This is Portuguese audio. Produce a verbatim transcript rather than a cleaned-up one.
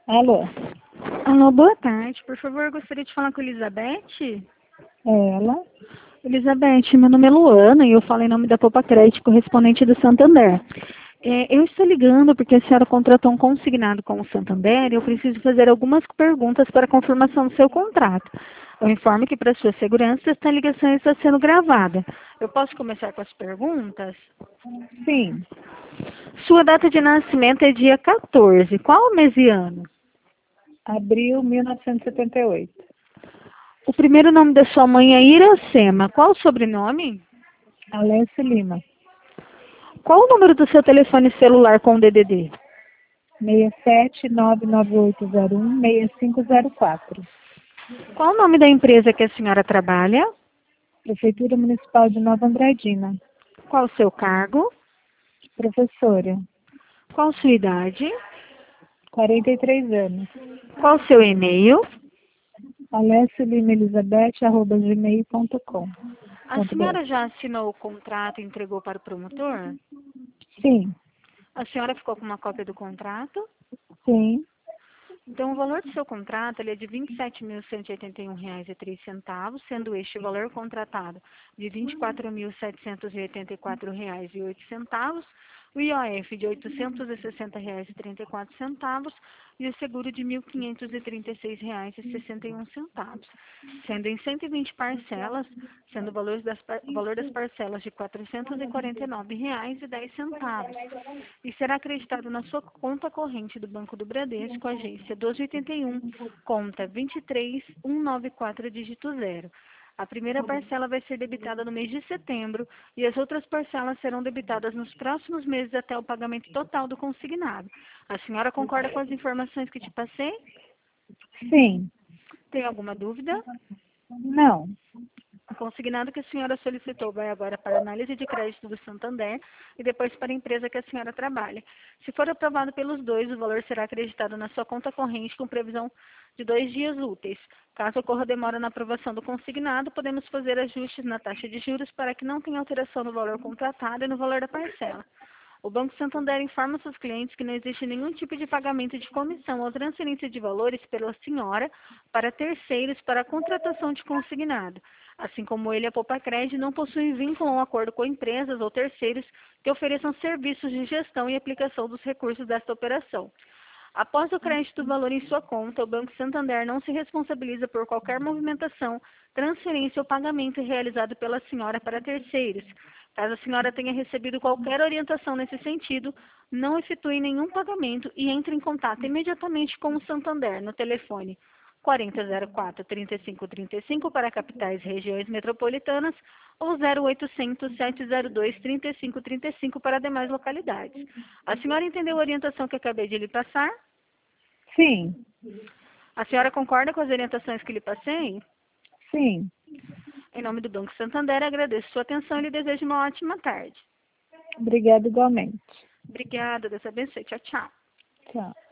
Alô, Alô, boa tarde. Por favor, eu gostaria de falar com a Elizabeth. é ela? Elizabeth, meu nome é Luana e eu falo em nome da Poupa Crédito, correspondente do Santander. É, eu estou ligando porque a senhora contratou um consignado com o Santander e eu preciso fazer algumas perguntas para confirmação do seu contrato. Eu informo que, para sua segurança, esta ligação está sendo gravada. Eu posso começar com as perguntas? Sim, Sua data de nascimento é dia quatorze. Qual o mês e ano? abril mil novecentos e setenta e oito. O primeiro nome da sua mãe é Iracema. Qual o sobrenome? Alessio Lima, Qual o número do seu telefone celular com o D D D? seis sete nove nove oito zero um seis cinco zero quatro. Qual o nome da empresa que a senhora trabalha? Prefeitura Municipal de Nova Andradina. Qual o seu cargo? Professora, Qual sua idade? quarenta e três anos. Qual o seu e-mail? Alessio Lima Elizabeth, arroba gmail ponto com. A senhora já assinou o contrato e entregou para o promotor? Sim, A senhora ficou com uma cópia do contrato? sim, Então, o valor do seu contrato ele é de vinte e sete mil cento e oitenta e um reais e três centavos, sendo este o valor contratado de vinte e quatro mil setecentos e oitenta e quatro reais e oito centavos, o I O F de oitocentos e sessenta reais e trinta e quatro centavos e o seguro de mil quinhentos e trinta e seis reais e sessenta e um centavos, sendo em cento e vinte parcelas, sendo o valor das, par- o valor das parcelas de quatrocentos e quarenta e nove reais e dez centavos. E será acreditado na sua conta corrente do Banco do Bradesco, agência doze oitenta e um, conta vinte e três mil cento e noventa e quatro, dígito zero. A primeira parcela vai ser debitada no mês de setembro e as outras parcelas serão debitadas nos próximos meses até o pagamento total do consignado. A senhora concorda com as informações que te passei? sim. Tem alguma dúvida? Não, O consignado que a senhora solicitou vai agora para a análise de crédito do Santander e depois para a empresa que a senhora trabalha. Se for aprovado pelos dois, o valor será acreditado na sua conta corrente com previsão de dois dias úteis. Caso ocorra demora na aprovação do consignado, podemos fazer ajustes na taxa de juros para que não tenha alteração no valor contratado e no valor da parcela. O Banco Santander informa seus clientes que não existe nenhum tipo de pagamento de comissão ou transferência de valores pela senhora para terceiros para a contratação de consignado. Assim como ele, a Poupa Crédito não possui vínculo ou acordo com empresas ou terceiros que ofereçam serviços de gestão e aplicação dos recursos desta operação. Após o crédito do valor em sua conta, o Banco Santander não se responsabiliza por qualquer movimentação, transferência ou pagamento realizado pela senhora para terceiros. Caso a senhora tenha recebido qualquer orientação nesse sentido, não efetue nenhum pagamento e entre em contato imediatamente com o Santander no telefone quarenta zero quatro, trinta e cinco trinta e cinco para capitais e regiões metropolitanas ou zero oitocentos, sete zero dois, trinta e cinco trinta e cinco para demais localidades. A senhora entendeu a orientação que acabei de lhe passar? sim, A senhora concorda com as orientações que lhe passei? sim. Em nome do Banco Santander, agradeço sua atenção e lhe desejo uma ótima tarde. Obrigada igualmente. Obrigada, Deus abençoe. Tchau, tchau. Tchau.